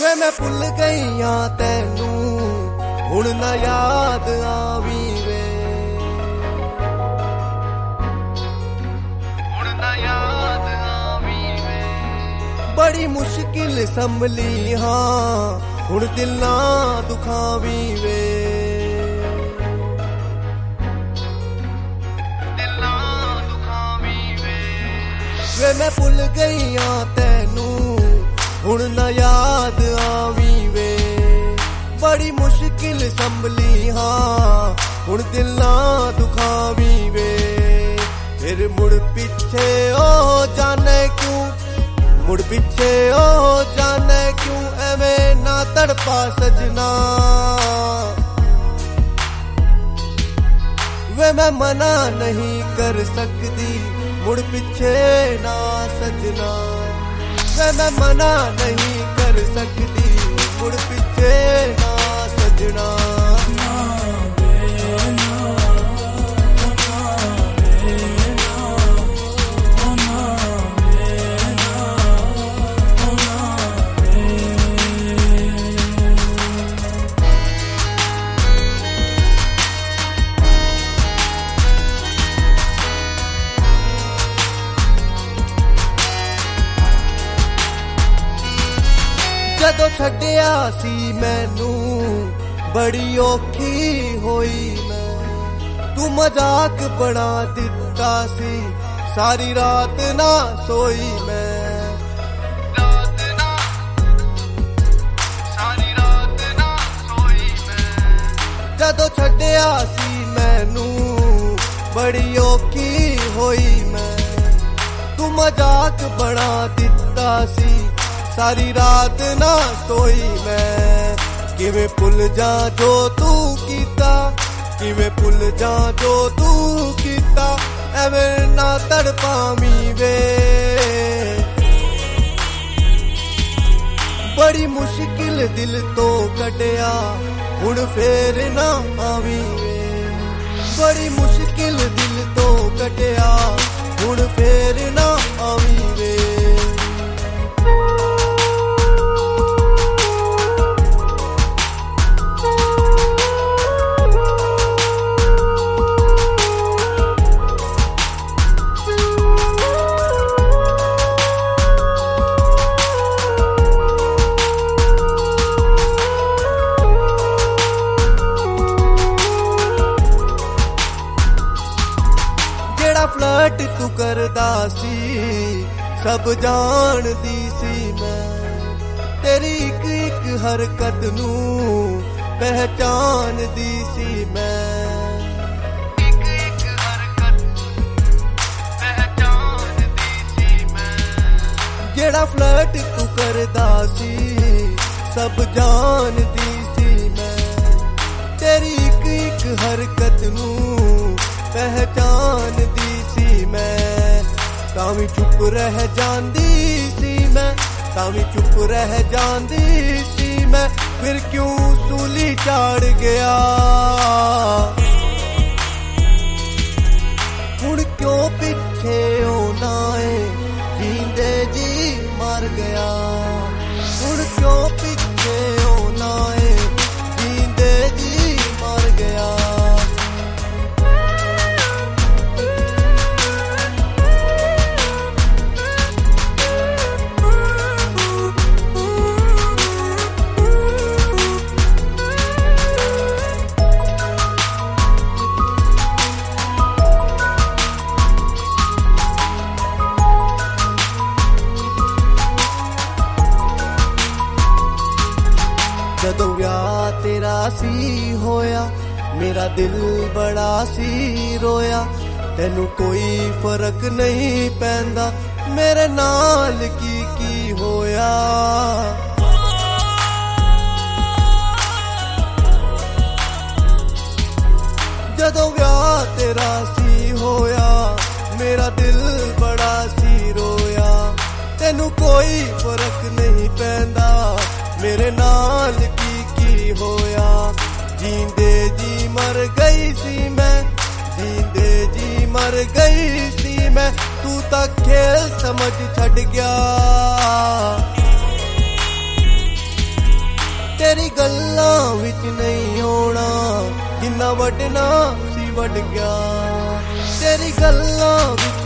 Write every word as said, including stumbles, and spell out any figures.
ਵੇ ਮੈਂ ਭੁੱਲ ਗਈਆਂ ਤੈਨੂੰ ਹੁਣ ਨਾ ਯਾਦ ਆਵੀ ਵੇ, ਹੁਣ ਨਾ ਯਾਦ ਆਵੀ ਵੇ। ਬੜੀ ਮੁਸ਼ਕਿਲ ਸੰਭਲੀ ਹਾਂ ਹੁਣ ਦਿਲ ਨਾ ਦੁਖਾਵੀ ਵੇ, ਦਿਲ ਨਾ ਦੁਖਾਵੀ ਵੇ। ਵੇ ਮੈਂ ਭੁੱਲ ਗਈਆਂ ਤੈਨੂੰ ਹੁਣ ਨਾ ਯਾਦ ਆਵੀ ਵੇ, ਬੜੀ ਮੁਸ਼ਕਿਲ ਸੰਭਲੀ ਹਾਂ ਹੁਣ ਦਿਲ ਨਾ ਦੁਖਾਵੀ ਵੇ। ਫਿਰ ਮੁੜ ਪਿੱਛੇ ਉਹ ਜਾਣੇ ਕਿਉਂ, ਮੁੜ ਪਿੱਛੇ ਉਹ ਜਾਣੇ ਕਿਉਂ, ਐਵੇਂ ਨਾ ਤੜਪਾ ਸਜਣਾ। ਵੇ ਮੈਂ ਮਨਾ ਨਹੀਂ ਕਰ ਸਕਦੀ ਮੁੜ ਪਿੱਛੇ ਨਾ ਸਜਣਾ, ਵੇ ਮੈਂ ਮਨਾ ਨਹੀਂ ਕਰ ਸਕਦੀ ਮੁੜ ਪਿੱਛੇ ਨਾ ਸਜਣਾ। ਜਦੋਂ ਛੱਡਿਆ ਸੀ ਮੈਨੂੰ ਬੜੀ ਔਖੀ ਹੋਈ ਮੈਂ, ਤੂੰ ਮਜ਼ਾਕ ਬਣਾ ਦਿੱਤਾ ਸੀ ਸਾਰੀ ਰਾਤ ਨਾ ਸੋਈ ਮੈਂ, ਰਾਤ ਨਾ ਸਾਰੀ ਰਾਤ ਨਾ ਸੋਈ ਮੈਂ। ਜਦੋਂ ਛੱਡਿਆ ਸੀ ਮੈਨੂੰ ਬੜੀ ਔਖੀ ਹੋਈ ਮੈਂ, ਤੂੰ ਮਜ਼ਾਕ ਬਣਾ ਦਿੱਤਾ ਸੀ ਸਾਰੀ ਰਾਤ ਨਾ ਸੋਈ ਮੈਂ। ਕਿਵੇਂ ਭੁੱਲ ਜਾ ਜੋ ਤੂੰ ਕੀਤਾ, ਕਿਵੇਂ ਭੁੱਲ ਜਾ ਜੋ ਤੂੰ ਕੀਤਾ, ਐਵੇਂ ਨਾ ਤੜਪਾਵੀਂ ਵੇ। ਬੜੀ ਮੁਸ਼ਕਿਲ ਦਿਲ ਤੋਂ ਕੱਢਿਆ ਹੁਣ ਫੇਰ ਨਾ ਆਵੀਂ ਵੇ, ਬੜੀ ਮੁਸ਼ਕਿਲ ਦਿਲ ਤੋਂ ਕੱਢਿਆ ਹੁਣ ਫੇਰ ਨਾ ਆਵੀਂ ਵੇ। ਫਲਰਟ ਤੂੰ ਕਰਦਾ ਸੀ ਸਭ ਜਾਣਦੀ ਸੀ ਮੈਂ, ਤੇਰੀ ਇੱਕ ਇੱਕ ਹਰਕਤ ਨੂੰ ਪਹਿਚਾਨਦੀ ਸੀ ਮੈਂ, ਇੱਕ ਇੱਕ ਹਰਕਤ ਪਹਿਚਾਨਦੀ ਸੀ ਮੈਂ। ਜਿਹੜਾ ਫਲਰਟ ਤੂੰ ਕਰਦਾ ਸੀ ਸਭ ਜਾਣਦੀ ਸੀ ਮੈਂ, ਤੇਰੀ ਇੱਕ ਇੱਕ ਹਰਕਤ ਨੂੰ ਪਹਿਚਾਨਦੀ ਸੀ ਮੈਂ। ਤਾਂ ਵੀ ਚੁੱਪ ਰਹਿ ਜਾਂਦੀ ਸੀ ਮੈਂ, ਤਾਂ ਵੀ ਚੁੱਪ ਰਹਿ ਜਾਂਦੀ ਸੀ ਮੈਂ, ਫਿਰ ਕਿਉਂ ਸੂਲੀ ਚਾੜ ਗਿਆ। ਹੁਣ ਕਿਉਂ ਪਿੱਛੇ ਹੋਣਾ ਏ ਜੀਂਦੇ ਜੀ ਮਰ ਗਿਆ, ਹੁਣ ਕਿਉਂ ਪਿੱਛੇ ਹੋਣਾ ਏ ਜੀਂਦੇ ਜੀ ਮਰ ਗਿਆ। ਜਦੋਂ ਵਿਆਹ ਤੇਰਾ ਸੀ ਹੋਇਆ ਮੇਰਾ ਦਿਲ ਬੜਾ ਸੀ ਰੋਇਆ, ਤੈਨੂੰ ਕੋਈ ਫਰਕ ਨਹੀਂ ਪੈਂਦਾ ਮੇਰੇ ਨਾਲ ਕੀ ਕੀ ਹੋਇਆ। ਜਦੋਂ ਵਿਆਹ ਤੇਰਾ ਸੀ ਹੋਇਆ ਮੇਰਾ ਦਿਲ ਬੜਾ ਸੀ ਰੋਇਆ, ਤੈਨੂੰ ਕੋਈ ਫਰਕ ਨਹੀਂ ਪੈਂਦਾ ਮੇਰੇ ਨਾਲ ਕੀ ਕੀ ਹੋਇਆ। ਜੀਂਦੇ ਜੀ ਮਰ ਗਈ ਸੀ ਮੈਂ, ਜੀਂਦੇ ਜੀ ਮਰ ਗਈ ਸੀ ਮੈਂ, ਤੂੰ ਤਾਂ ਖੇਲ ਸਮਝ ਛੱਡ ਗਿਆ। नहीं होना जिन्ना वडना सी वड गया तेरी गल्लां